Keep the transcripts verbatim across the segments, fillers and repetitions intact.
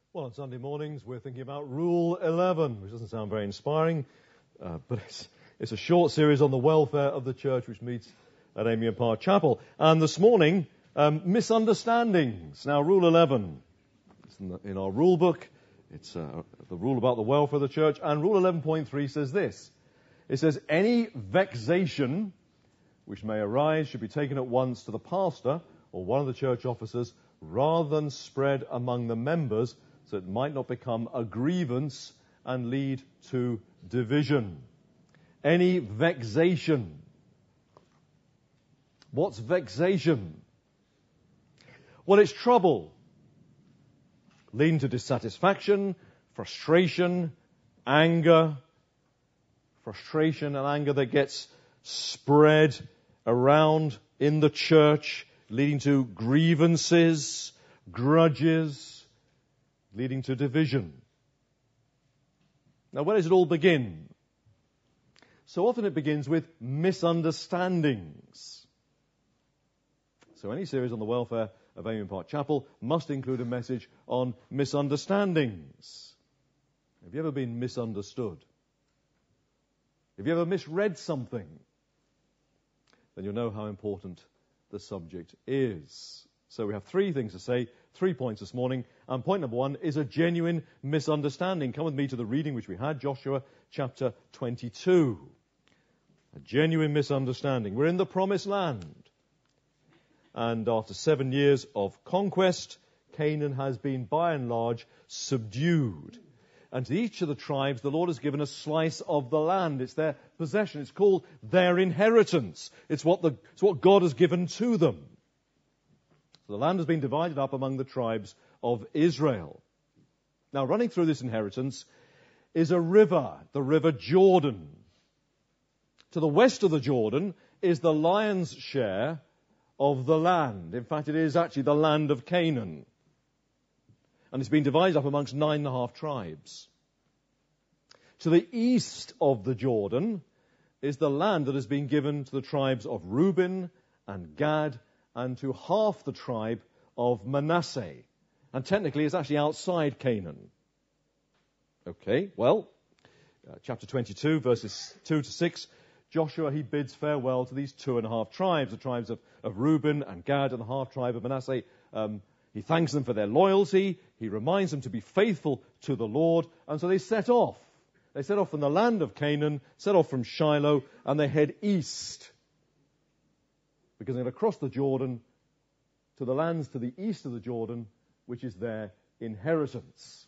Well, on Sunday mornings, we're thinking about Rule eleven, which doesn't sound very inspiring, uh, but it's, it's a short series on the welfare of the church, which meets at Amiens Park Chapel. And this morning, um, misunderstandings. Now, Rule eleven, it's in, the, in our rule book. It's uh, the rule about the welfare of the church. And Rule eleven point three says this. It says, any vexation which may arise should be taken at once to the pastor or one of the church officers, rather than spread among the members, so it might not become a grievance and lead to division. Any vexation. What's vexation? Well, it's trouble, leading to dissatisfaction, frustration, anger. Frustration and anger that gets spread around in the church, leading to grievances, grudges, leading to division. Now, where does it all begin? So often it begins with misunderstandings. So any series on the welfare of Amiens Park Chapel must include a message on misunderstandings. Have you ever been misunderstood? Have you ever misread something? Then you'll know how important the subject is. So we have three things to say, three points this morning. And point number one is a genuine misunderstanding. Come with me to the reading which we had, Joshua chapter twenty-two. A genuine misunderstanding. We're in the promised land. And after seven years of conquest, Canaan has been by and large subdued. And to each of the tribes, the Lord has given a slice of the land. It's their possession. It's called their inheritance. It's what, the, it's what God has given to them. So the land has been divided up among the tribes of Israel. Now, running through this inheritance is a river, the river Jordan. To the west of the Jordan is the lion's share of the land. In fact, it is actually the land of Canaan. And it's been divided up amongst nine and a half tribes. To the east of the Jordan is the land that has been given to the tribes of Reuben and Gad and to half the tribe of Manasseh. And technically it's actually outside Canaan. Okay, well, uh, chapter twenty-two, verses two to six, Joshua, he bids farewell to these two and a half tribes, the tribes of, of Reuben and Gad and the half tribe of Manasseh. Um, He thanks them for their loyalty. He reminds them to be faithful to the Lord. And so they set off. They set off from the land of Canaan, set off from Shiloh, and they head east. Because they're going to cross the Jordan to the lands to the east of the Jordan, which is their inheritance.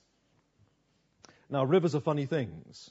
Now, rivers are funny things.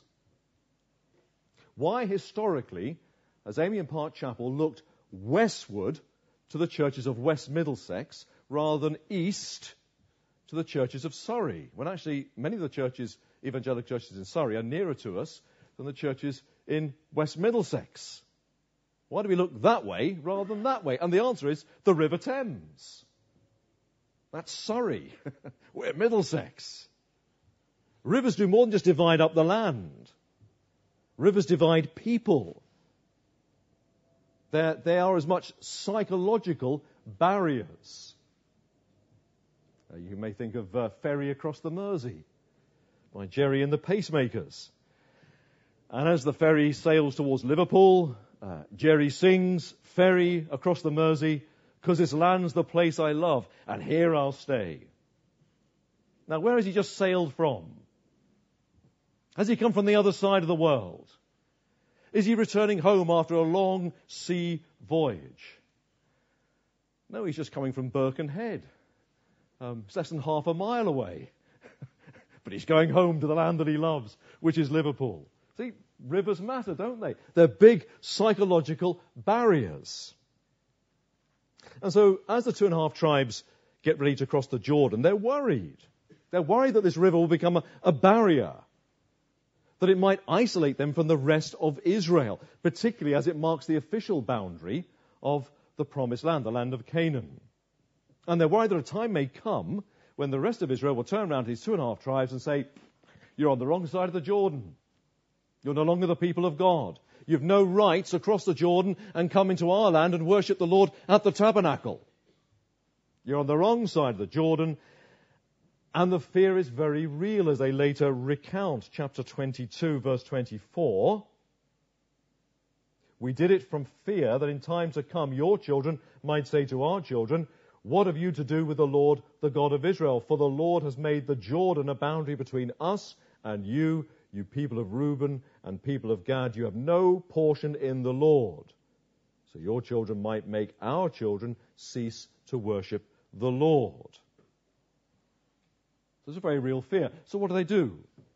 Why, historically, has Amiens Park Chapel looked westward to the churches of West Middlesex rather than east to the churches of Surrey, when actually many of the churches, evangelical churches in Surrey, are nearer to us than the churches in West Middlesex? Why do we look that way rather than that way? And the answer is the River Thames. That's Surrey. We're Middlesex. Rivers do more than just divide up the land. Rivers divide people. They're, they are as much psychological barriers. Uh, you may think of uh, Ferry Across the Mersey by Jerry and the Pacemakers. And as the ferry sails towards Liverpool, uh, Jerry sings, "Ferry across the Mersey, 'cause this land's the place I love, and here I'll stay." Now, where has he just sailed from? Has he come from the other side of the world? Is he returning home after a long sea voyage? No, he's just coming from Birkenhead. Um, it's less than half a mile away. But he's going home to the land that he loves, which is Liverpool. See, rivers matter, don't they? They're big psychological barriers. And so, as the two and a half tribes get ready to cross the Jordan, they're worried. They're worried that this river will become a, a barrier, that it might isolate them from the rest of Israel, particularly as it marks the official boundary of the promised land, the land of Canaan. And they're worried that a time may come when the rest of Israel will turn around to these two and a half tribes and say, "You're on the wrong side of the Jordan. You're no longer the people of God. You've no rights across the Jordan and come into our land and worship the Lord at the tabernacle. You're on the wrong side of the Jordan, And the fear is very real, as they later recount. Chapter twenty-two, verse twenty-four. We did it from fear that in time to come your children might say to our children, what have you to do with the Lord, the God of Israel? For the Lord has made the Jordan a boundary between us and you, you people of Reuben and people of Gad. You have no portion in the Lord. So your children might make our children cease to worship the Lord. So it's a very real fear. So what do they do?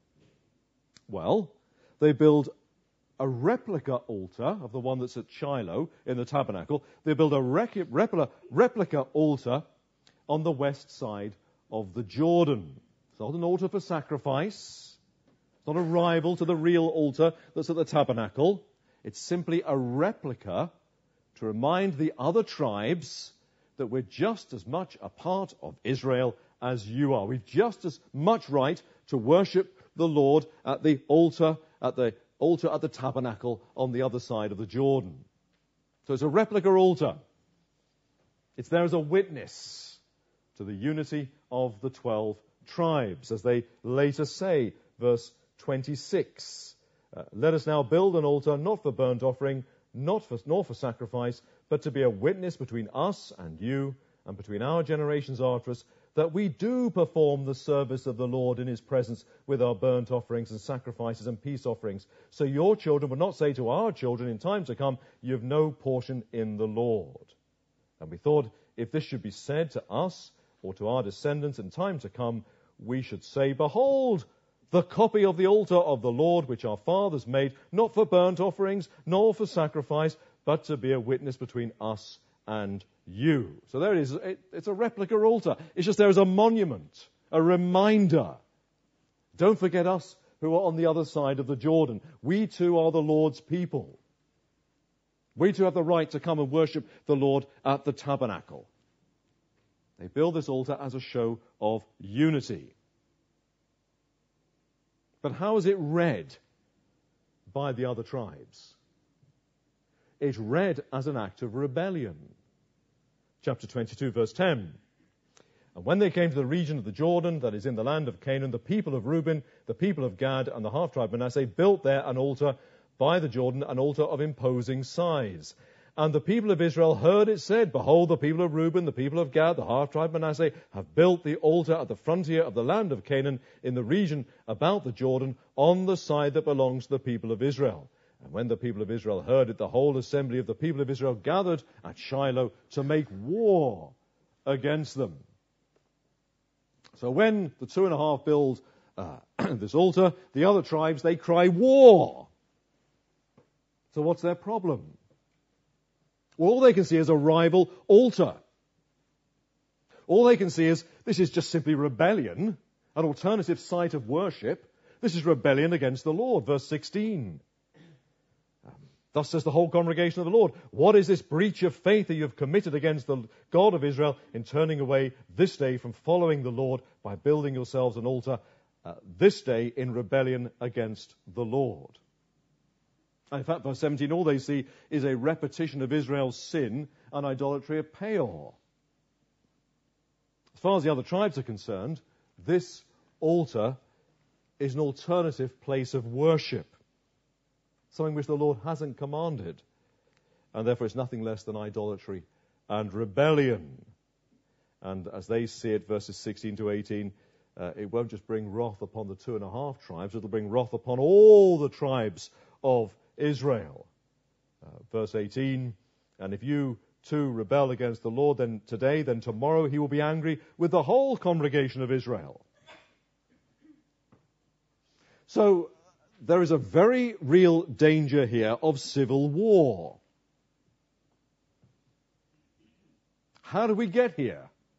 Well, they build a replica altar of the one that's at Shiloh in the tabernacle. They build a rec- replica, replica altar on the west side of the Jordan. It's not an altar for sacrifice. It's not a rival to the real altar that's at the tabernacle. It's simply a replica to remind the other tribes that we're just as much a part of Israel as you are. We've just as much right to worship the Lord at the altar, at the altar at the tabernacle on the other side of the Jordan. So it's a replica altar. It's there as a witness to the unity of the twelve tribes, as they later say, verse twenty-six. Uh, Let us now build an altar, not for burnt offering, not for, nor for sacrifice, but to be a witness between us and you, and between our generations after us, that we do perform the service of the Lord in his presence with our burnt offerings and sacrifices and peace offerings. So your children will not say to our children in time to come, you have no portion in the Lord. And we thought, if this should be said to us or to our descendants in time to come, we should say, behold, the copy of the altar of the Lord which our fathers made, not for burnt offerings, nor for sacrifice, but to be a witness between us and you. So there it is. It's a replica altar. It's just there as a monument, a reminder. Don't forget us who are on the other side of the Jordan. We too are the Lord's people. We too have the right to come and worship the Lord at the tabernacle. They build this altar as a show of unity. But how is it read by the other tribes? It's read as an act of rebellion. Chapter twenty-two, verse ten. And when they came to the region of the Jordan, that is in the land of Canaan, the people of Reuben, the people of Gad, and the half-tribe Manasseh built there an altar by the Jordan, an altar of imposing size. And the people of Israel heard it said, behold, the people of Reuben, the people of Gad, the half-tribe Manasseh, have built the altar at the frontier of the land of Canaan in the region about the Jordan, on the side that belongs to the people of Israel. And when the people of Israel heard it, the whole assembly of the people of Israel gathered at Shiloh to make war against them. So when the two and a half build uh, this altar, the other tribes, they cry war. So what's their problem? Well, all they can see is a rival altar. All they can see is this is just simply rebellion, an alternative site of worship. This is rebellion against the Lord. Verse sixteen. Thus says the whole congregation of the Lord, what is this breach of faith that you have committed against the God of Israel in turning away this day from following the Lord by building yourselves an altar uh, this day in rebellion against the Lord? And in fact, verse seventeen, all they see is a repetition of Israel's sin and idolatry of Peor. As far as the other tribes are concerned, this altar is an alternative place of worship, something which the Lord hasn't commanded, and therefore it's nothing less than idolatry and rebellion. And as they see it, verses sixteen to eighteen, uh, it won't just bring wrath upon the two and a half tribes, it'll bring wrath upon all the tribes of Israel. Uh, verse eighteen, and if you too rebel against the Lord then today, then tomorrow he will be angry with the whole congregation of Israel. So there is a very real danger here of civil war. How do we get here?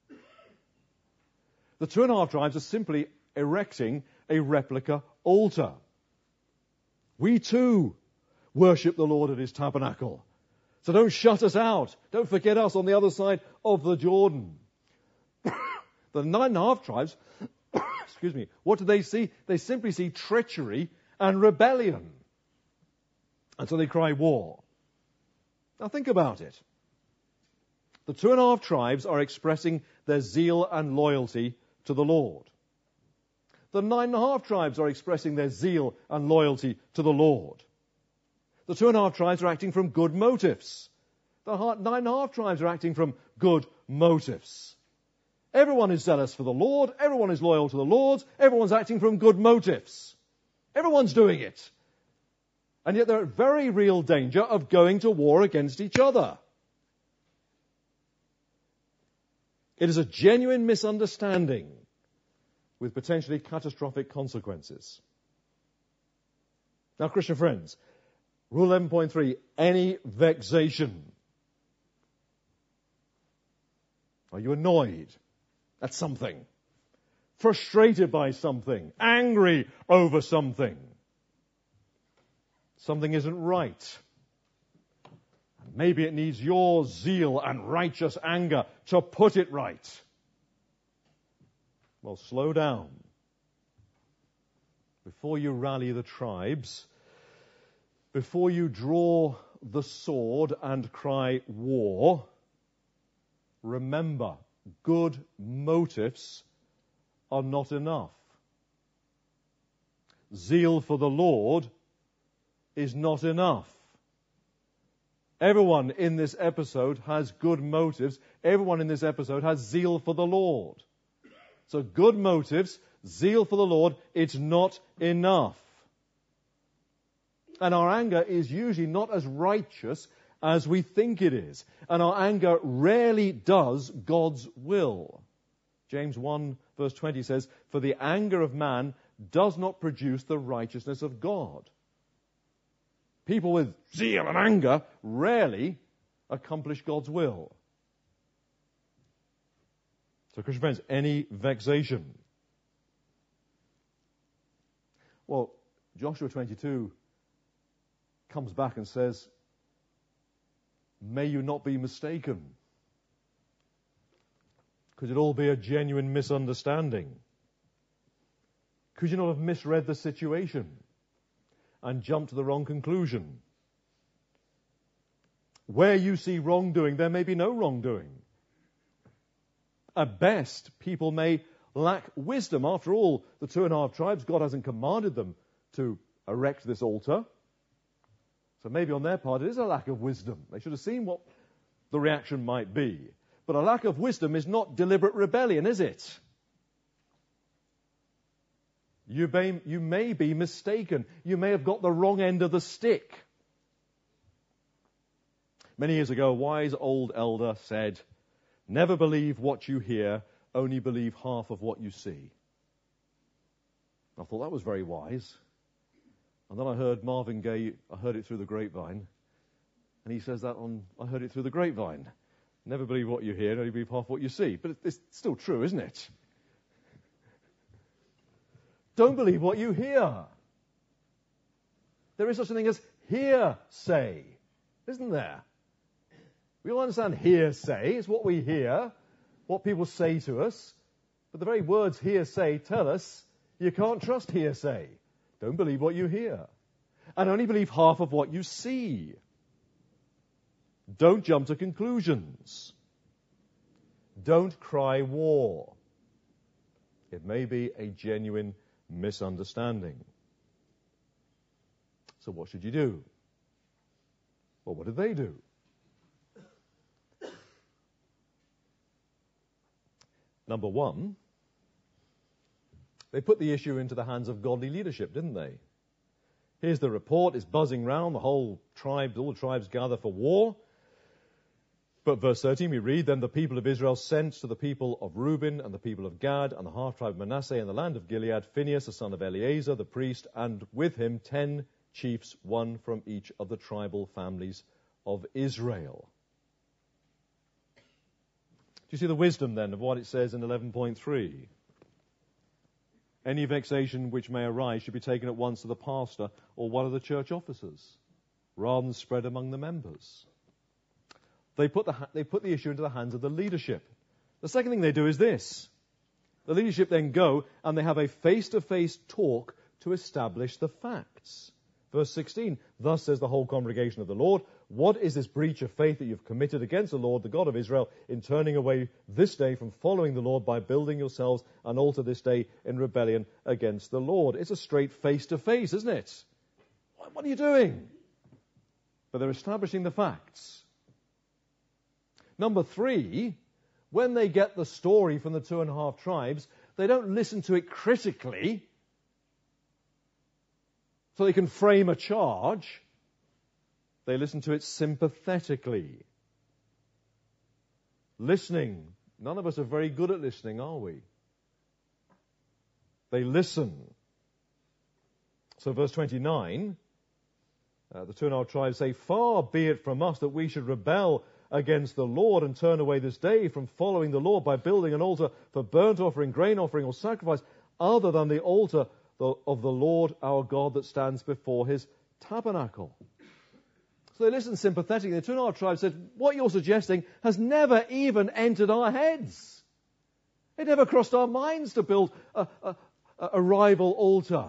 The two and a half tribes are simply erecting a replica altar. We too worship the Lord at his tabernacle. So don't shut us out. Don't forget us on the other side of the Jordan. The nine and a half tribes, excuse me, what do they see? They simply see treachery and rebellion. And so they cry war. Now think about it. The two and a half tribes are expressing their zeal and loyalty to the Lord. The nine and a half tribes are expressing their zeal and loyalty to the Lord. The two and a half tribes are acting from good motives. The nine and a half tribes are acting from good motives. Everyone is zealous for the Lord. Everyone is loyal to the Lord. Everyone's acting from good motives. Everyone's doing it. And yet they're at very real danger of going to war against each other. It is a genuine misunderstanding with potentially catastrophic consequences. Now, Christian friends, Rule eleven point three, any vexation. Are you annoyed at something? Frustrated by something? Angry over something? Something isn't right. Maybe it needs your zeal and righteous anger to put it right. Well, slow down. Before you rally the tribes, before you draw the sword and cry war, remember, good motives are not enough. Zeal for the Lord is not enough. Everyone in this episode has good motives. Everyone in this episode has zeal for the Lord. So good motives, zeal for the Lord, it's not enough. And our anger is usually not as righteous as we think it is. And our anger rarely does God's will. James one verse twenty says, "For the anger of man does not produce the righteousness of God." People with zeal and anger rarely accomplish God's will. So, Christian friends, any vexation. Well, Joshua twenty-two comes back and says, "May you not be mistaken." Could it all be a genuine misunderstanding? Could you not have misread the situation and jumped to the wrong conclusion? Where you see wrongdoing, there may be no wrongdoing. At best, people may lack wisdom. After all, the two and a half tribes, God hasn't commanded them to erect this altar. So maybe on their part it is a lack of wisdom. They should have seen what the reaction might be. But a lack of wisdom is not deliberate rebellion, is it? You may, you may be mistaken. You may have got the wrong end of the stick. Many years ago, a wise old elder said, "Never believe what you hear, only believe half of what you see." I thought that was very wise. And then I heard Marvin Gaye, I heard it through the grapevine, and he says that on, I heard it through the grapevine. Never believe what you hear, only believe half what you see. But it's still true, isn't it? Don't believe what you hear. There is such a thing as hearsay, isn't there? We all understand hearsay. It's what we hear, what people say to us. But the very words hearsay tell us you can't trust hearsay. Don't believe what you hear. And only believe half of what you see. Don't jump to conclusions. Don't cry war. It may be a genuine misunderstanding. So what should you do? Well, what did they do? Number one, they put the issue into the hands of godly leadership, didn't they? Here's the report. It's buzzing round. The whole tribe, all the tribes gather for war. But verse thirteen, we read, "Then the people of Israel sent to the people of Reuben and the people of Gad and the half-tribe of Manasseh in the land of Gilead, Phinehas, the son of Eleazar, the priest, and with him ten chiefs, one from each of the tribal families of Israel." Do you see the wisdom then of what it says in eleven point three? Any vexation which may arise should be taken at once to the pastor or one of the church officers, rather than spread among the members. They put, the, they put the issue into the hands of the leadership. The second thing they do is this. The leadership then go and they have a face-to-face talk to establish the facts. Verse sixteen, "Thus says the whole congregation of the Lord, What is this breach of faith that you've committed against the Lord, the God of Israel, in turning away this day from following the Lord by building yourselves an altar this day in rebellion against the Lord? It's a straight face-to-face, isn't it? What are you doing? But they're establishing the facts. Number three, when they get the story from the two and a half tribes, they don't listen to it critically so they can frame a charge. They listen to it sympathetically. Listening. None of us are very good at listening, are we? They listen. So verse twenty-nine, uh, the two and a half tribes say, "Far be it from us that we should rebel against the Lord and turn away this day from following the Lord by building an altar for burnt offering, grain offering, or sacrifice other than the altar of the Lord our God that stands before his tabernacle." So they listened sympathetically. The two and a half tribes said, what you're suggesting has never even entered our heads. It never crossed our minds to build a, a, a rival altar.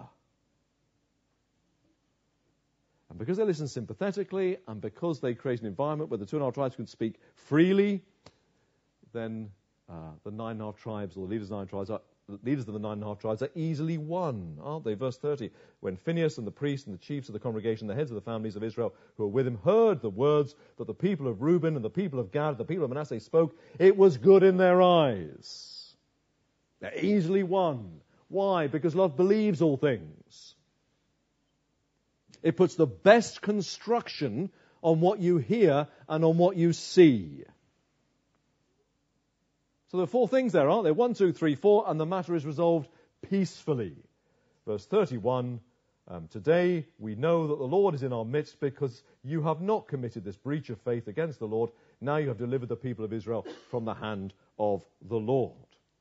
And because they listened sympathetically and because they created an environment where the two and a half tribes could speak freely, then uh, the nine and a half tribes, or the leaders of the nine tribes, are, the leaders of the nine and a half tribes are easily won, aren't they? Verse thirty, when Phinehas and the priests and the chiefs of the congregation, the heads of the families of Israel who were with him, heard the words that the people of Reuben and the people of Gad, the people of Manasseh spoke, it was good in their eyes. They're easily won. Why? Because love believes all things. It puts the best construction on what you hear and on what you see. So there are four things there, aren't there? One, two, three, four, and the matter is resolved peacefully. Verse thirty-one, um, today we know that the Lord is in our midst because you have not committed this breach of faith against the Lord. Now you have delivered the people of Israel from the hand of the Lord.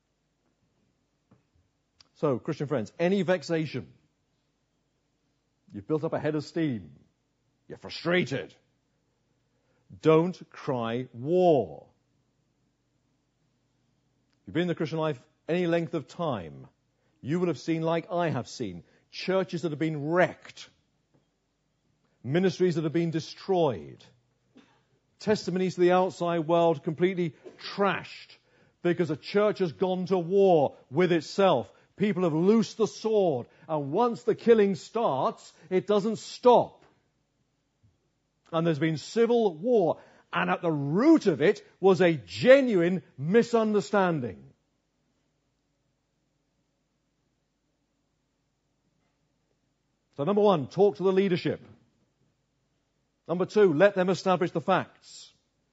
So, Christian friends, any vexation, you've built up a head of steam, you're frustrated, don't cry war. If you've been in the Christian life any length of time, you will have seen, like I have seen, churches that have been wrecked, ministries that have been destroyed, testimonies to the outside world completely trashed because a church has gone to war with itself. People have loosed the sword, and once the killing starts, it doesn't stop. And there's been civil war, and at the root of it was a genuine misunderstanding. So number one, talk to the leadership. Number two, let them establish the facts.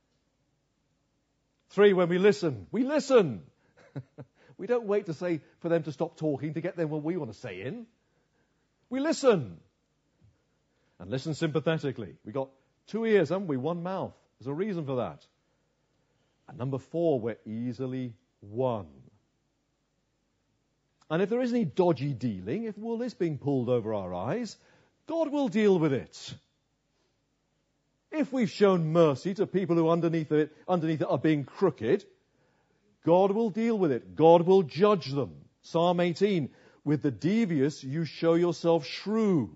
Three, when we listen, we listen. We don't wait to say for them to stop talking to get them what we want to say in. We listen. And listen sympathetically. We've got two ears, haven't we? One mouth. There's a reason for that. And number four, we're easily won. And if there is any dodgy dealing, if wool is being pulled over our eyes, God will deal with it. If we've shown mercy to people who underneath it, underneath it are being crooked, God will deal with it. God will judge them. Psalm eighteen, with the devious you show yourself shrewd.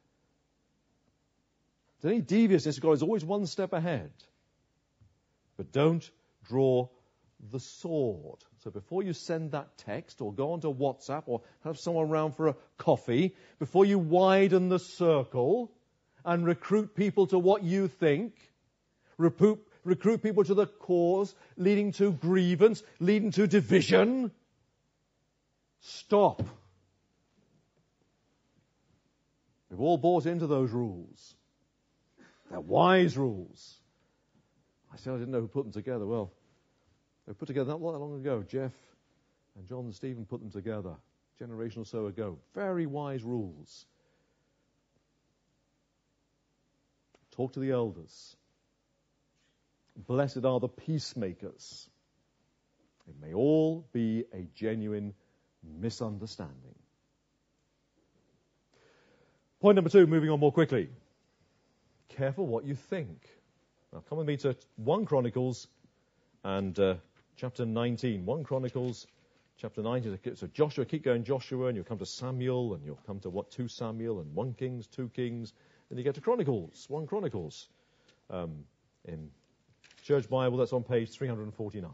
So any deviousness, God is always one step ahead. But don't draw the sword. So before you send that text or go onto WhatsApp or have someone around for a coffee, before you widen the circle and recruit people to what you think, recruit, recruit people to the cause, leading to grievance, leading to division, stop. We've all bought into those rules. They're wise rules. I said I didn't know who put them together. Well, they were put together not that long ago. Jeff and John and Stephen put them together a generation or so ago. Very wise rules. Talk to the elders. Blessed are the peacemakers. It may all be a genuine misunderstanding. Point number two, moving on more quickly. Careful what you think. Now come with me to First Chronicles and uh, chapter nineteen. First Chronicles chapter nineteen. So Joshua, keep going Joshua, and you'll come to Samuel, and you'll come to what? Second Samuel, and First Kings, Second Kings. Then you get to Chronicles, First Chronicles. um, in Church Bible. That's on page three forty-nine.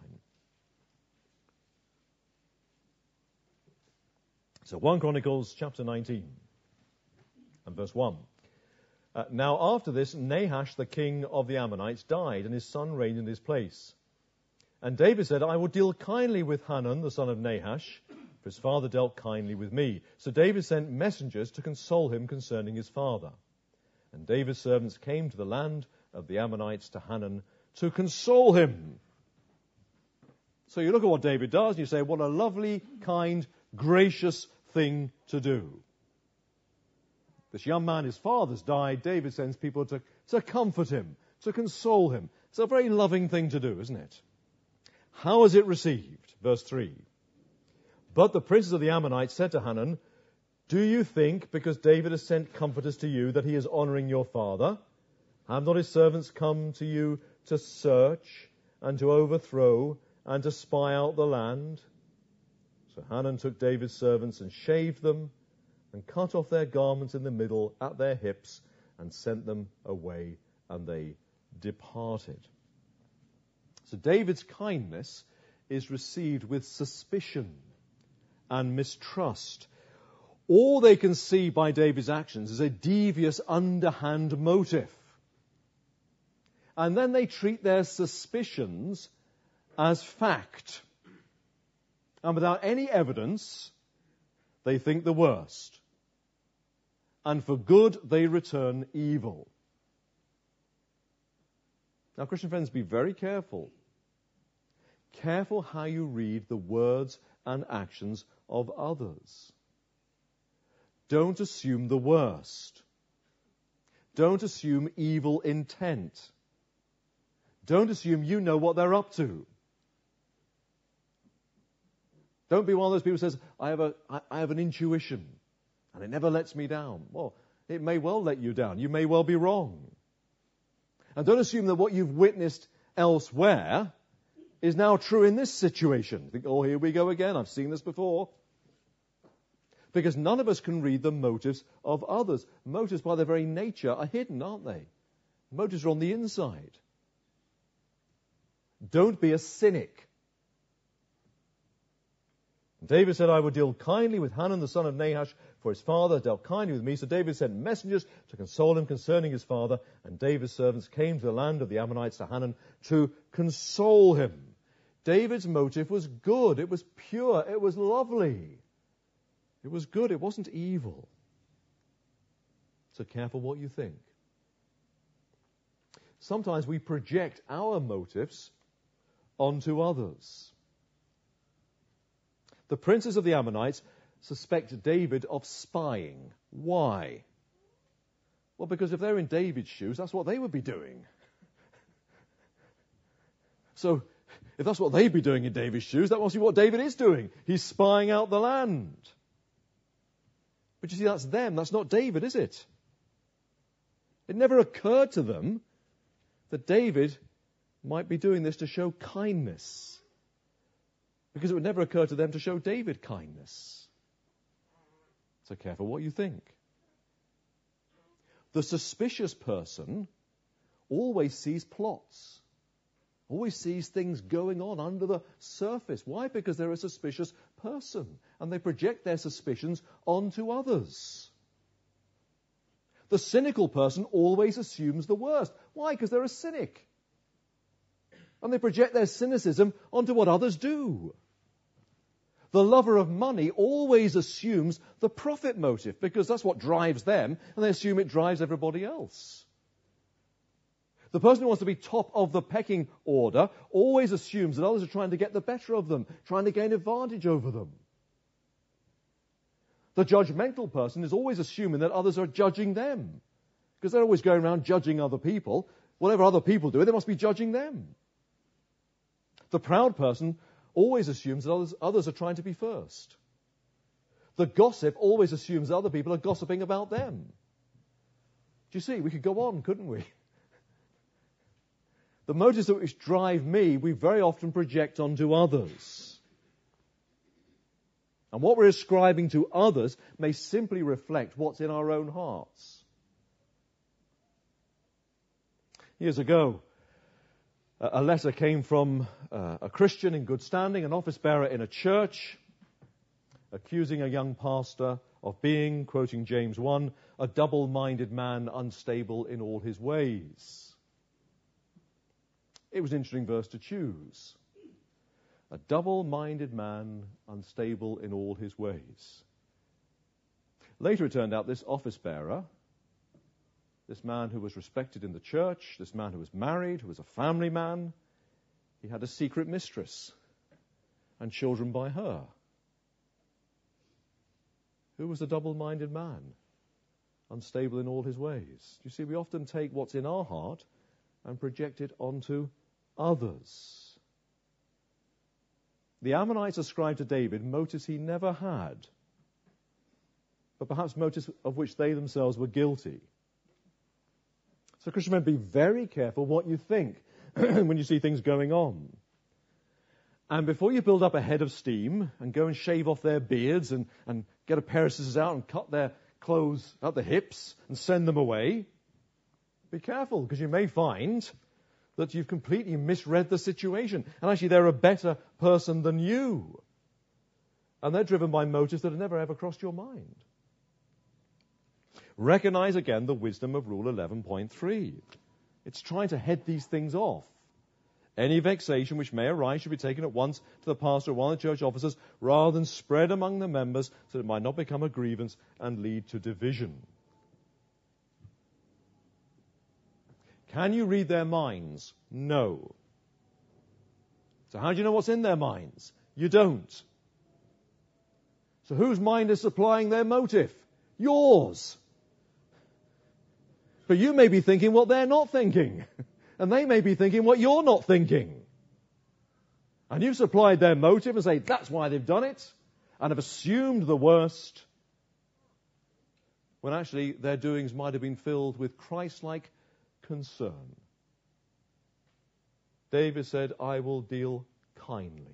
So First Chronicles chapter nineteen and verse one. Uh, now after this, Nahash, the king of the Ammonites, died, and his son reigned in his place. And David said, I will deal kindly with Hanun, the son of Nahash, for his father dealt kindly with me. So David sent messengers to console him concerning his father. And David's servants came to the land of the Ammonites to Hanun to console him. So you look at what David does, and you say, what a lovely, kind, gracious thing to do. This young man, his father's died. David sends people to, to comfort him, to console him. It's a very loving thing to do, isn't it? How is it received? Verse three. But the princes of the Ammonites said to Hanun, do you think, because David has sent comforters to you, that he is honoring your father? Have not his servants come to you to search and to overthrow and to spy out the land? So Hanun took David's servants and shaved them and cut off their garments in the middle at their hips and sent them away, and they departed. So David's kindness is received with suspicion and mistrust. All they can see by David's actions is a devious, underhand motive. And then they treat their suspicions as fact. And without any evidence, they think the worst. And for good, they return evil. Now, Christian friends, be very careful. Careful how you read the words and actions of others. Don't assume the worst. Don't assume evil intent. Don't assume you know what they're up to. Don't be one of those people who says, I have a, I, I have an intuition, and it never lets me down. Well, it may well let you down. You may well be wrong. And don't assume that what you've witnessed elsewhere is now true in this situation. Think, oh, here we go again. I've seen this before. Because none of us can read the motives of others. Motives, by their very nature, are hidden, aren't they? Motives are on the inside. Don't be a cynic. David said, I would deal kindly with Hanun, the son of Nahash, for his father dealt kindly with me. So David sent messengers to console him concerning his father, and David's servants came to the land of the Ammonites to Hanun to console him. David's motive was good. It was pure. It was lovely. It was good. It wasn't evil. So careful what you think. Sometimes we project our motives onto others. The princes of the Ammonites suspect David of spying. Why? Well, because if they're in David's shoes, that's what they would be doing. So, if that's what they'd be doing in David's shoes, that must be what David is doing. He's spying out the land. But you see, that's them. That's not David, is it? It never occurred to them that David might be doing this to show kindness. Because it would never occur to them to show David kindness. So careful what you think. The suspicious person always sees plots, always sees things going on under the surface. Why? Because they're a suspicious person, and they project their suspicions onto others. The cynical person always assumes the worst. Why? Because they're a cynic. And they project their cynicism onto what others do. The lover of money always assumes the profit motive because that's what drives them, and they assume it drives everybody else. The person who wants to be top of the pecking order always assumes that others are trying to get the better of them, trying to gain advantage over them. The judgmental person is always assuming that others are judging them because they're always going around judging other people. Whatever other people do, they must be judging them. The proud person always assumes that others, others are trying to be first. The gossip always assumes that other people are gossiping about them. Do you see? We could go on, couldn't we? The motives that which drive me, we very often project onto others. And what we're ascribing to others may simply reflect what's in our own hearts. Years ago, a letter came from uh, a Christian in good standing, an office bearer in a church, accusing a young pastor of being, quoting James one, a double-minded man, unstable in all his ways. It was an interesting verse to choose. A double-minded man, unstable in all his ways. Later it turned out this office bearer, this man who was respected in the church, this man who was married, who was a family man, he had a secret mistress and children by her. Who was a double-minded man, unstable in all his ways? You see, we often take what's in our heart and project it onto others. The Ammonites ascribed to David motives he never had, but perhaps motives of which they themselves were guilty. So, Christian men, be very careful what you think when you see things going on. And before you build up a head of steam and go and shave off their beards and, and get a pair of scissors out and cut their clothes at the hips and send them away, be careful, because you may find that you've completely misread the situation. And actually, they're a better person than you. And they're driven by motives that have never ever crossed your mind. Recognize again the wisdom of Rule eleven point three. It's trying to head these things off. Any vexation which may arise should be taken at once to the pastor or one of the church officers, rather than spread among the members, so that it might not become a grievance and lead to division. Can you read their minds? No. So how do you know what's in their minds? You don't. So whose mind is supplying their motive? Yours. But you may be thinking what they're not thinking. And they may be thinking what you're not thinking. And you've supplied their motive and say, that's why they've done it, and have assumed the worst, when actually their doings might have been filled with Christ-like concern. David said, I will deal kindly.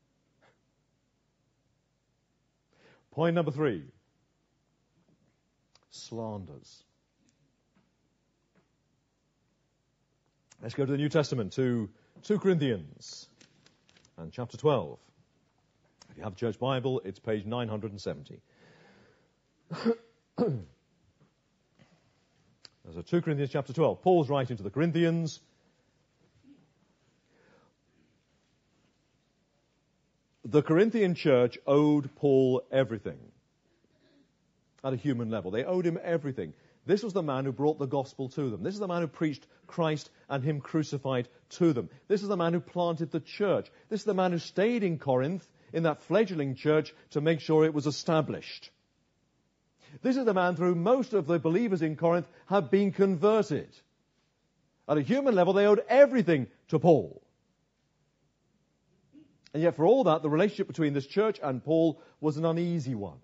Point number three. Slanders. Let's go to the New Testament, to Second Corinthians and chapter twelve. If you have a church Bible, it's page nine hundred seventy. So Second Corinthians chapter twelve. Paul's writing to the Corinthians. The Corinthian church owed Paul everything at a human level. They owed him everything. This was the man who brought the gospel to them. This is the man who preached Christ and him crucified to them. This is the man who planted the church. This is the man who stayed in Corinth, in that fledgling church, to make sure it was established. This is the man through whom most of the believers in Corinth have been converted. At a human level, they owed everything to Paul. And yet for all that, the relationship between this church and Paul was an uneasy one.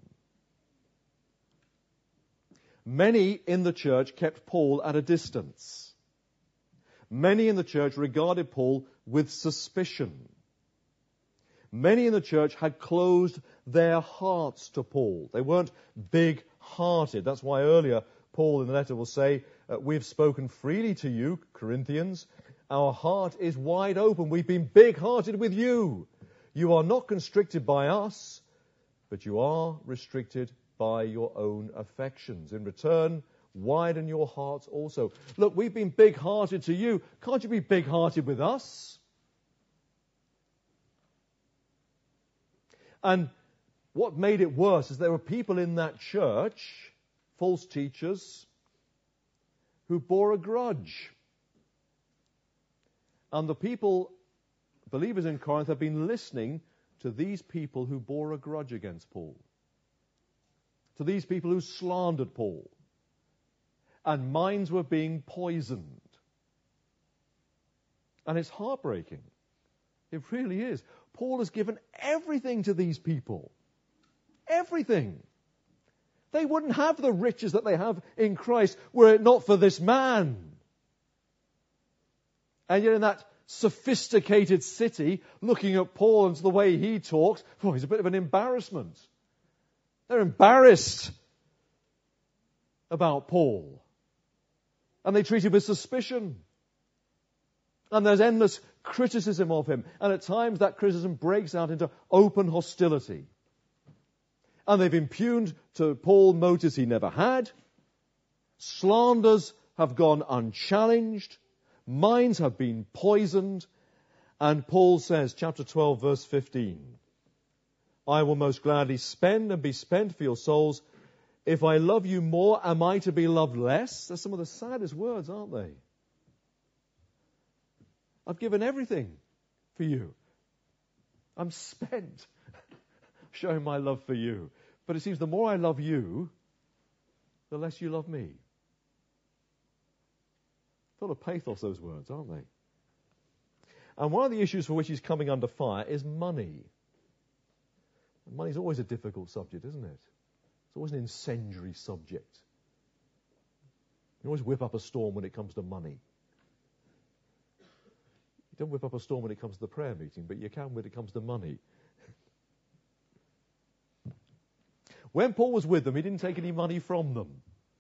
Many in the church kept Paul at a distance. Many in the church regarded Paul with suspicion. Many in the church had closed their hearts to Paul. They weren't big-hearted. That's why earlier Paul in the letter will say, uh, we've spoken freely to you, Corinthians. Our heart is wide open. We've been big-hearted with you. You are not constricted by us, but you are restricted by your own affections. In return, widen your hearts also. Look, we've been big-hearted to you. Can't you be big-hearted with us? And what made it worse is there were people in that church, false teachers, who bore a grudge. And the people, believers in Corinth, have been listening to these people who bore a grudge against Paul. To these people who slandered Paul. And minds were being poisoned. And it's heartbreaking. It really is. Paul has given everything to these people. Everything. They wouldn't have the riches that they have in Christ were it not for this man. And yet in that sophisticated city, looking at Paul and the way he talks, oh, he's a bit of an embarrassment. They're embarrassed about Paul. And they treat him with suspicion. And there's endless criticism of him. And at times that criticism breaks out into open hostility. And they've impugned to Paul motives he never had. Slanders have gone unchallenged. Minds have been poisoned. And Paul says, chapter twelve, verse fifteen, I will most gladly spend and be spent for your souls. If I love you more, am I to be loved less? They're some of the saddest words, aren't they? I've given everything for you. I'm spent showing my love for you. But it seems the more I love you, the less you love me. Full of pathos, those words, aren't they? And one of the issues for which he's coming under fire is money. And money's always a difficult subject, isn't it? It's always an incendiary subject. You always whip up a storm when it comes to money. You don't whip up a storm when it comes to the prayer meeting, but you can when it comes to money. When Paul was with them, he didn't take any money from them.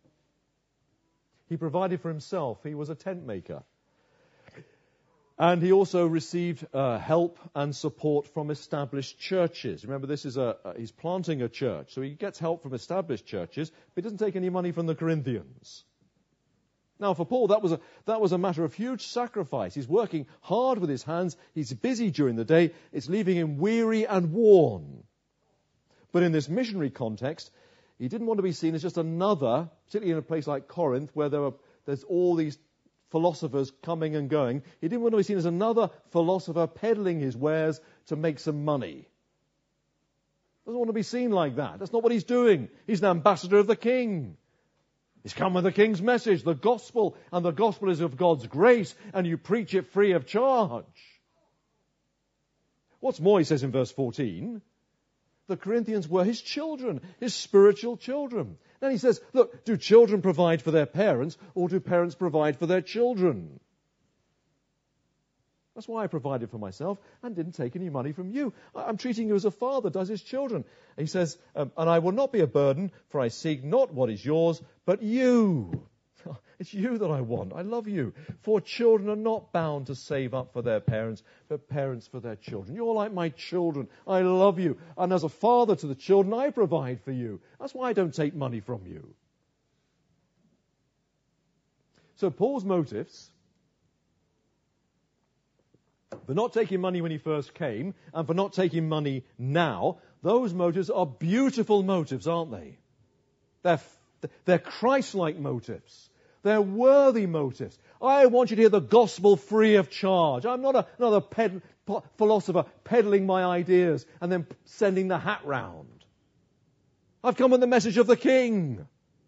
He provided for himself. He was a tent maker. And he also received uh, help and support from established churches. Remember, this is a, uh, he's planting a church, so he gets help from established churches, but he doesn't take any money from the Corinthians. Now, for Paul, that was a that was a matter of huge sacrifice. He's working hard with his hands. He's busy during the day. It's leaving him weary and worn. But in this missionary context, he didn't want to be seen as just another, particularly in a place like Corinth, where there were there's all these philosophers coming and going. He didn't want to be seen as another philosopher peddling his wares to make some money. Doesn't want to be seen like that. That's not what he's doing. He's an ambassador of the King. He's come with the King's message, the gospel, and the gospel is of God's grace, and you preach it free of charge. What's more, he says in verse fourteen, the Corinthians were his children, his spiritual children. Then he says, look, do children provide for their parents, or do parents provide for their children? That's why I provided for myself and didn't take any money from you. I'm treating you as a father does his children. He says, um, and I will not be a burden, for I seek not what is yours, but you. It's you that I want. I love you. For children are not bound to save up for their parents, but parents for their children. You're like my children. I love you. And as a father to the children, I provide for you. That's why I don't take money from you. So Paul's motives for not taking money when he first came, and for not taking money now, those motives are beautiful motives, aren't they? They're, they're Christ-like motives. They're worthy motives. I want you to hear the gospel free of charge. I'm not a, another ped, philosopher peddling my ideas and then sending the hat round. I've come with the message of the King.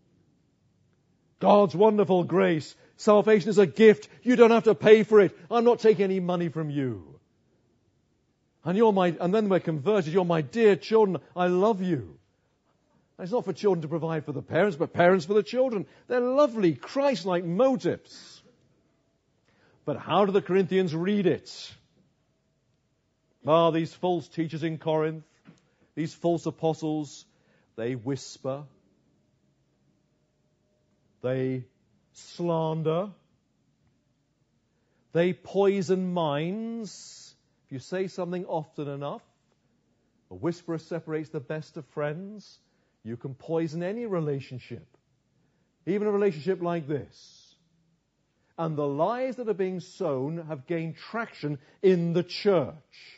God's wonderful grace. Salvation is a gift. You don't have to pay for it. I'm not taking any money from you. And you're my, and then we're converted. You're my dear children. I love you. And it's not for children to provide for the parents, but parents for the children. They're lovely, Christ-like motives. But how do the Corinthians read it? Ah, these false teachers in Corinth, these false apostles, they whisper. They slander. They poison minds. If you say something often enough, a whisperer separates the best of friends. You can poison any relationship, even a relationship like this. And the lies that are being sown have gained traction in the church.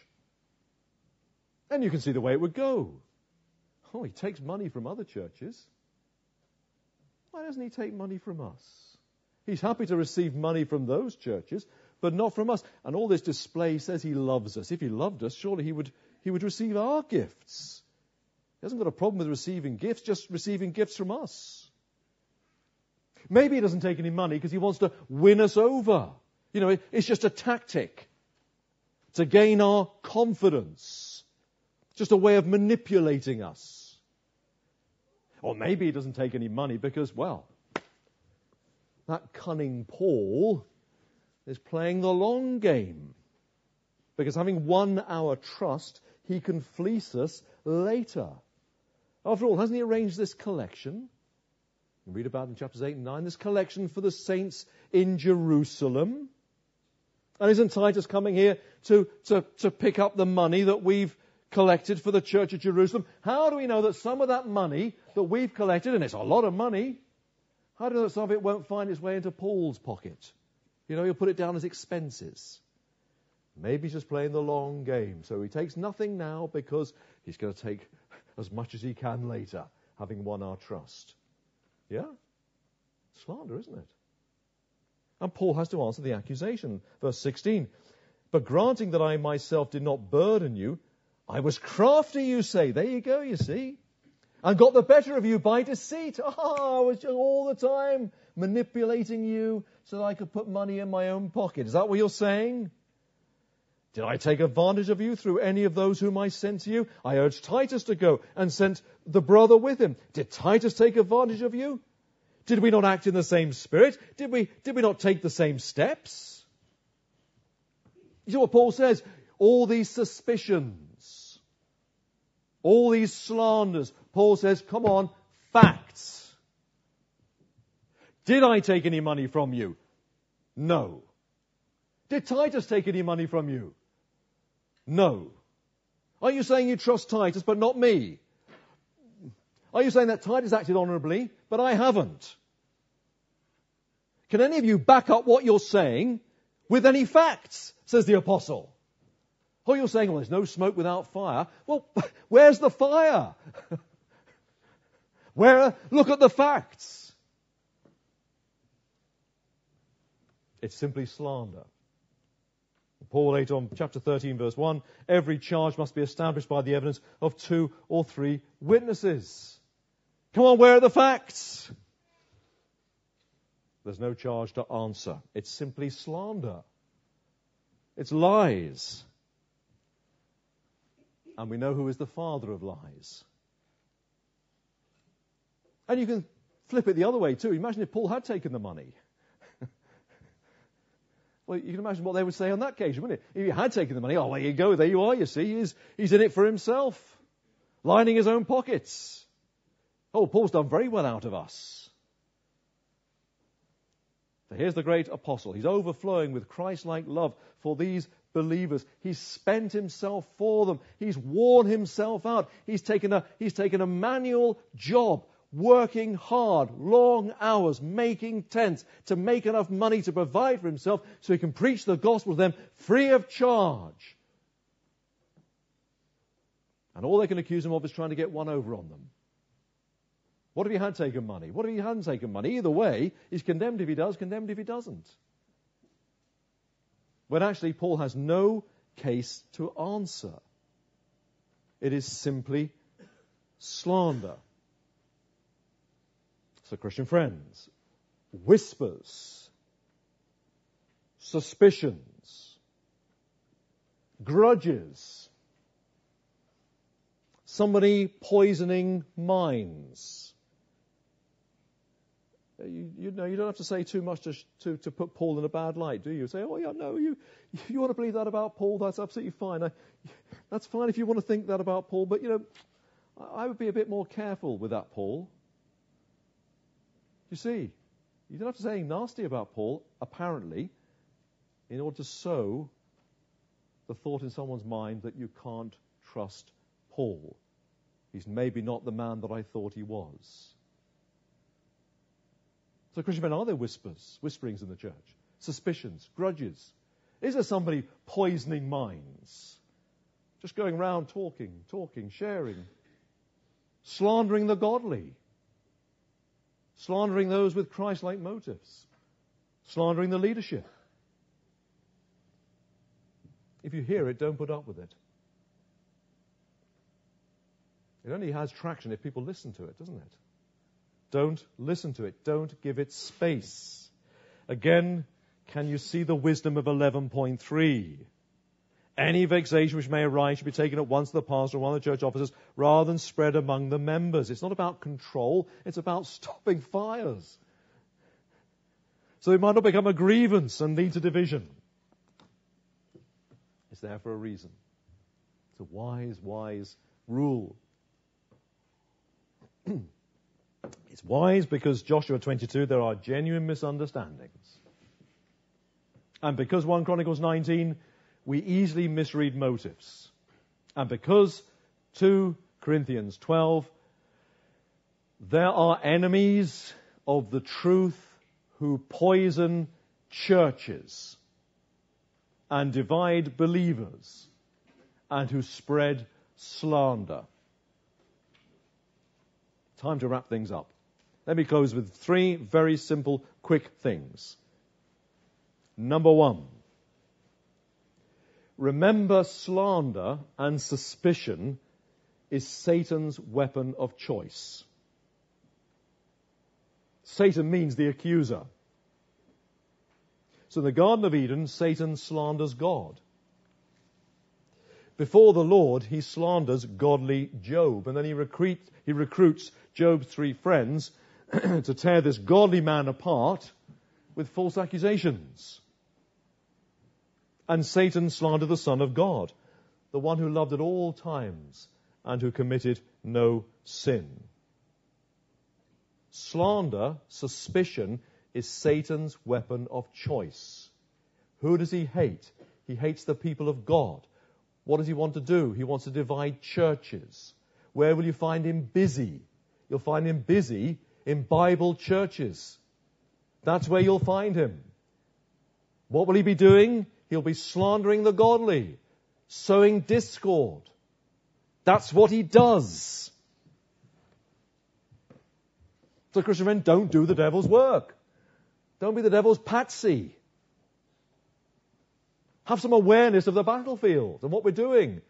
And you can see the way it would go. Oh, he takes money from other churches. Why doesn't he take money from us? He's happy to receive money from those churches, but not from us. And all this display says he loves us. If he loved us, surely he would, he would receive our gifts. He hasn't got a problem with receiving gifts, just receiving gifts from us. Maybe he doesn't take any money because he wants to win us over. You know, it's just a tactic to gain our confidence. Just a way of manipulating us. Or maybe he doesn't take any money because, well, that cunning Paul is playing the long game. Because having won our trust, he can fleece us later. After all, hasn't he arranged this collection? You read about it in chapters eight and nine, this collection for the saints in Jerusalem. And isn't Titus coming here to, to, to pick up the money that we've collected for the church of Jerusalem? How do we know that some of that money that we've collected, and it's a lot of money, how do we know that some of it won't find its way into Paul's pocket? You know, he'll put it down as expenses. Maybe he's just playing the long game. So he takes nothing now because he's going to take as much as he can later, having won our trust. Yeah? Slander, isn't it? And Paul has to answer the accusation. Verse sixteen. But granting that I myself did not burden you, I was crafty, you say. There you go, you see. And got the better of you by deceit. Ah, I was just all the time manipulating you so that I could put money in my own pocket. Is that what you're saying? Did I take advantage of you through any of those whom I sent to you? I urged Titus to go and sent the brother with him. Did Titus take advantage of you? Did we not act in the same spirit? Did we, did we not take the same steps? You see what Paul says? All these suspicions, all these slanders. Paul says, come on, facts. Did I take any money from you? No. Did Titus take any money from you? No. Are you saying you trust Titus but not me? Are you saying that Titus acted honourably, but I haven't? Can any of you back up what you're saying with any facts, says the apostle? Oh, you're saying, well, there's no smoke without fire. Well, where's the fire? Where? Look at the facts. It's simply slander. Paul later on, chapter thirteen, verse one, every charge must be established by the evidence of two or three witnesses. Come on, where are the facts? There's no charge to answer. It's simply slander. It's lies. And we know who is the father of lies. And you can flip it the other way too. Imagine if Paul had taken the money. Well, you can imagine what they would say on that occasion, wouldn't it? If he had taken the money, oh, there you go, there you are, you see. He's, he's in it for himself, lining his own pockets. Oh, Paul's done very well out of us. So here's the great apostle. He's overflowing with Christ-like love for these believers. He's spent himself for them. He's worn himself out. He's taken a, he's taken a manual job, working hard, long hours, making tents to make enough money to provide for himself so he can preach the gospel to them free of charge. And all they can accuse him of is trying to get one over on them. What if he had taken money? What if he hadn't taken money? Either way, he's condemned if he does, condemned if he doesn't. When actually Paul has no case to answer. It is simply slander. So, Christian friends, whispers, suspicions, grudges, somebody poisoning minds. You, you know, you don't have to say too much to, to, to put Paul in a bad light, do you? Say, oh, yeah, no, you, you want to believe that about Paul, that's absolutely fine. I, that's fine if you want to think that about Paul, but, you know, I would be a bit more careful with that, Paul. You see, you don't have to say anything nasty about Paul, apparently, in order to sow the thought in someone's mind that you can't trust Paul. He's maybe not the man that I thought he was. So, Christian men, are there whispers, whisperings in the church? Suspicions, grudges? Is there somebody poisoning minds? Just going around talking, talking, sharing, slandering the godly, slandering those with Christ-like motives, slandering the leadership. If you hear it, don't put up with it. It only has traction if people listen to it, doesn't it? Don't listen to it. Don't give it space. Again, can you see the wisdom of eleven point three? Any vexation which may arise should be taken at once to the pastor or one of the church officers rather than spread among the members. It's not about control. It's about stopping fires. So it might not become a grievance and lead to division. It's there for a reason. It's a wise, wise rule. It's wise because Joshua twenty-two, there are genuine misunderstandings. And because First Chronicles nineteen, we easily misread motives. And because Second Corinthians twelve, there are enemies of the truth who poison churches and divide believers and who spread slander. Time to wrap things up. Let me close with three very simple, quick things. Number one, remember slander and suspicion is Satan's weapon of choice. Satan means the accuser. So in the Garden of Eden, Satan slanders God. Before the Lord, he slanders godly Job. And then he, recruit, he recruits Job's three friends to tear this godly man apart with false accusations. And Satan slandered the Son of God, the one who loved at all times and who committed no sin. Slander, suspicion, is Satan's weapon of choice. Who does he hate? He hates the people of God. What does he want to do? He wants to divide churches. Where will you find him busy? You'll find him busy in Bible churches. That's where you'll find him. What will he be doing? He'll be slandering the godly, sowing discord. That's what he does. So, Christian friend, don't do the devil's work. Don't be the devil's patsy. Have some awareness of the battlefield and what we're doing. If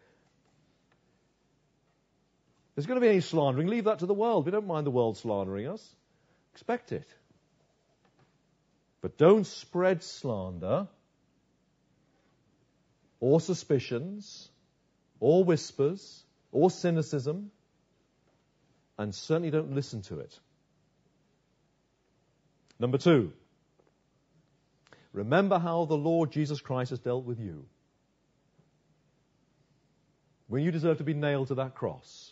there's going to be any slandering, leave that to the world. We don't mind the world slandering us. Expect it. But don't spread slander or suspicions or whispers or cynicism, and certainly don't listen to it. Number two, remember how the Lord Jesus Christ has dealt with you. When you deserve to be nailed to that cross,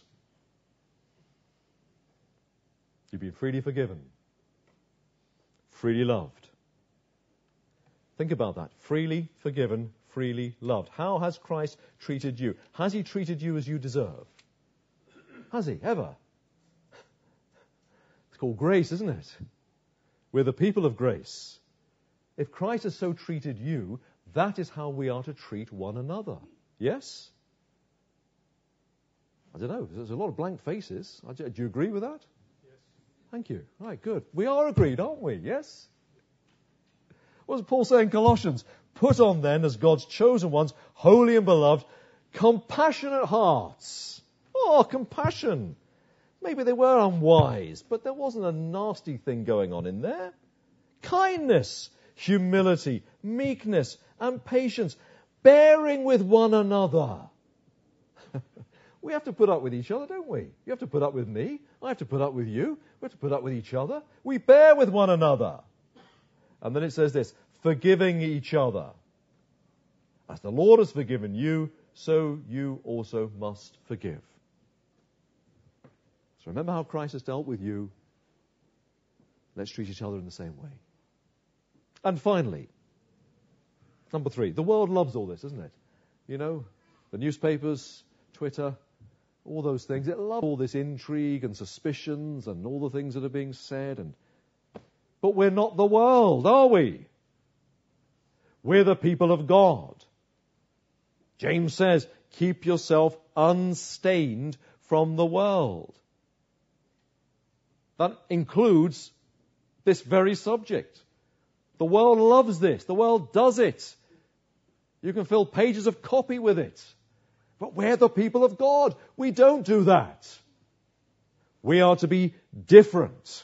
you've been freely forgiven, freely loved. Think about that. Freely forgiven, freely loved. How has Christ treated you? Has he treated you as you deserve? Has he? Ever? It's called grace, isn't it? We're the people of grace. If Christ has so treated you, that is how we are to treat one another. Yes? I don't know. There's a lot of blank faces. Do you agree with that? Yes. Thank you. Right, good. We are agreed, aren't we? Yes? What does Paul say in Colossians? Put on then, as God's chosen ones, holy and beloved, compassionate hearts. Oh, compassion. Maybe they were unwise, but there wasn't a nasty thing going on in there. Kindness, humility, meekness, and patience, bearing with one another. We have to put up with each other, don't we? You have to put up with me. I have to put up with you. We have to put up with each other. We bear with one another. And then it says this, forgiving each other. As the Lord has forgiven you, so you also must forgive. So remember how Christ has dealt with you. Let's treat each other in the same way. And finally, number three, the world loves all this, doesn't it? You know, the newspapers, Twitter, all those things. It loves all this intrigue and suspicions and all the things that are being said. And But we're not the world, are we? We're the people of God. James says, keep yourself unstained from the world. That includes this very subject. The world loves this. The world does it. You can fill pages of copy with it. But we're the people of God. We don't do that. We are to be different.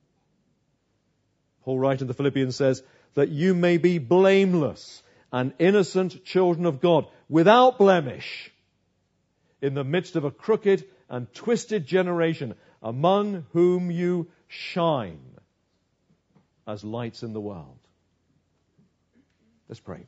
Paul writing to the Philippians says, that you may be blameless and innocent children of God, without blemish, in the midst of a crooked and twisted generation, among whom you shine as lights in the world. Let's pray.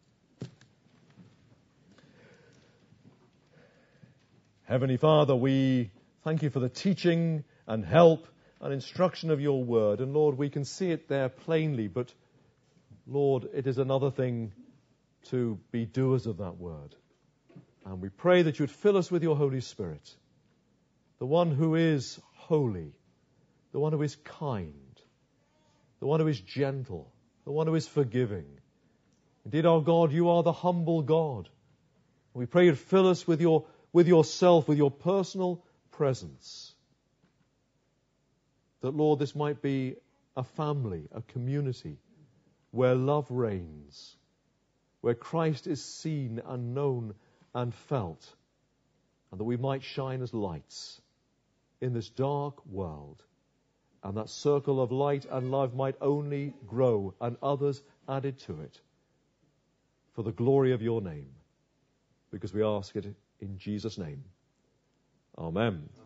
Heavenly Father, we thank you for the teaching and help and instruction of your word. And Lord, we can see it there plainly, but Lord, it is another thing to be doers of that word. And we pray that you would fill us with your Holy Spirit, the one who is holy, the one who is kind, the one who is gentle, the one who is forgiving. Indeed, our God, you are the humble God. We pray you'd fill us with your, with yourself, with your personal presence. That, Lord, this might be a family, a community, where love reigns, where Christ is seen and known and felt, and that we might shine as lights in this dark world, and that circle of light and love might only grow and others added to it for the glory of your name, because we ask it in Jesus' name. Amen.